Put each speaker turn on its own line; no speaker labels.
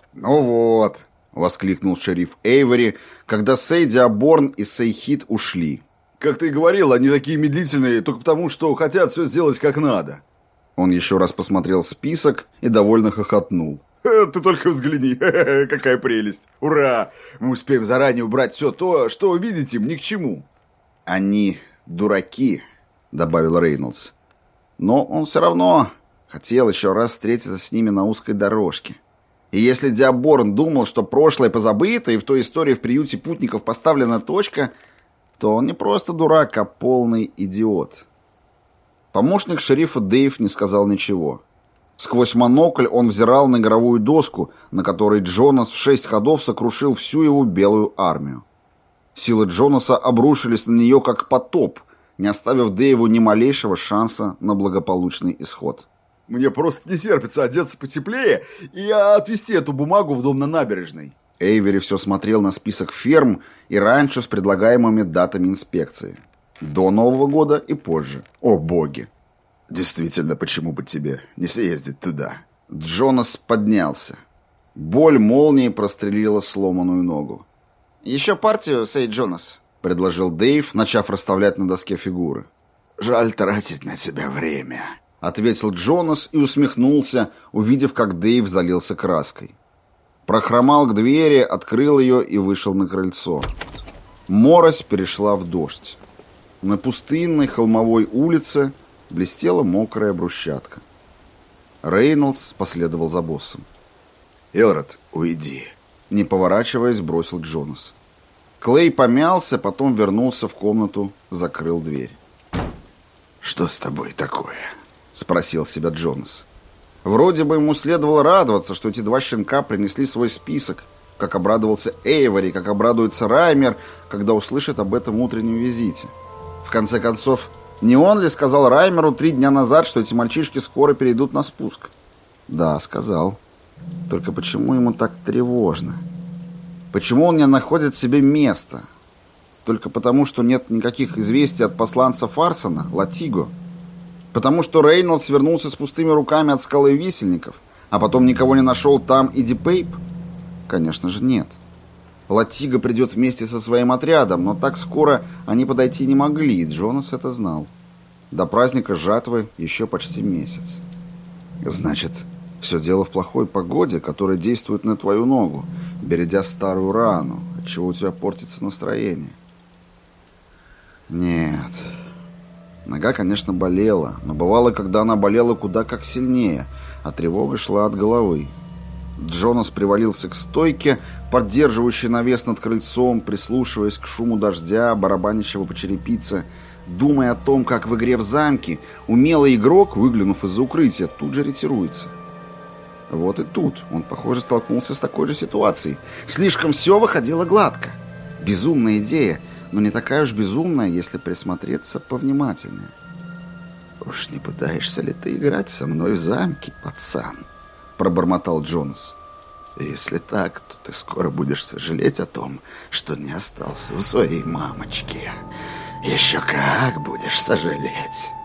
«Ну вот», — воскликнул шериф Эйвори, когда Сейди Аборн и Сейхит ушли. «Как ты и говорил, они такие медлительные только потому, что хотят все сделать как надо». Он еще раз посмотрел список и довольно хохотнул. «Ты только взгляни, какая прелесть! Ура! Мы успеем заранее убрать все то, что видите, ни к чему». «Они дураки», — добавил Рейнольдс. Но он все равно хотел еще раз встретиться с ними на узкой дорожке. И если Диаборн думал, что прошлое позабыто, и в той истории в приюте путников поставлена точка, то он не просто дурак, а полный идиот. Помощник шерифа Дэйв не сказал ничего. Сквозь монокль он взирал на игровую доску, на которой Джонас в 6 ходов сокрушил всю его белую армию. Силы Джонаса обрушились на нее как потоп, не оставив Дэйву ни малейшего шанса на благополучный исход. «Мне просто не терпится одеться потеплее и отвезти эту бумагу в дом на набережной». Эйвери все смотрел на список ферм и ранчо с предлагаемыми датами инспекции. До Нового года и позже. О боги! Действительно, почему бы тебе не съездить туда? Джонас поднялся. Боль молнией прострелила сломанную ногу. «Еще партию, Сей Джонас», — предложил Дэйв, начав расставлять на доске фигуры. «Жаль тратить на тебя время», — ответил Джонас и усмехнулся, увидев, как Дэйв залился краской. Прохромал к двери, открыл ее и вышел на крыльцо. Морось перешла в дождь. На пустынной холмовой улице блестела мокрая брусчатка. Рейнольдс последовал за боссом. «Элрод, уйди», — не поворачиваясь, бросил Джонас. Клей помялся, потом вернулся в комнату, закрыл дверь. «Что с тобой такое?» — спросил себя Джонас. Вроде бы ему следовало радоваться, что эти два щенка принесли свой список, как обрадовался Эйвори, как обрадуется Раймер, когда услышит об этом утреннем визите. В конце концов, не он ли сказал Раймеру 3 дня назад, что эти мальчишки скоро перейдут на спуск? Да, сказал. Только почему ему так тревожно? Почему он не находит себе места? Только потому, что нет никаких известий от посланца Фарсона, Латиго? Потому что Рейнольдс вернулся с пустыми руками от скалы висельников, а потом никого не нашел там и Дипейп? Конечно же нет. Латиго придет вместе со своим отрядом, но так скоро они подойти не могли, и Джонас это знал. До праздника жатвы еще почти месяц. Значит, все дело в плохой погоде, которая действует на твою ногу, бередя старую рану, отчего у тебя портится настроение. Нет. Нога, конечно, болела, но бывало, когда она болела куда как сильнее, а тревога шла от головы. Джонас привалился к стойке, поддерживающей навес над крыльцом, прислушиваясь к шуму дождя, барабанящего по черепице, думая о том, как в игре в замке умелый игрок, выглянув из-за укрытия, тут же ретируется. Вот и тут он, похоже, столкнулся с такой же ситуацией. Слишком все выходило гладко. Безумная идея, но не такая уж безумная, если присмотреться повнимательнее. «Уж не пытаешься ли ты играть со мной в замке, пацан?» — пробормотал Джонас. «Если так, то ты скоро будешь сожалеть о том, что не остался у своей мамочки. Еще как будешь сожалеть!»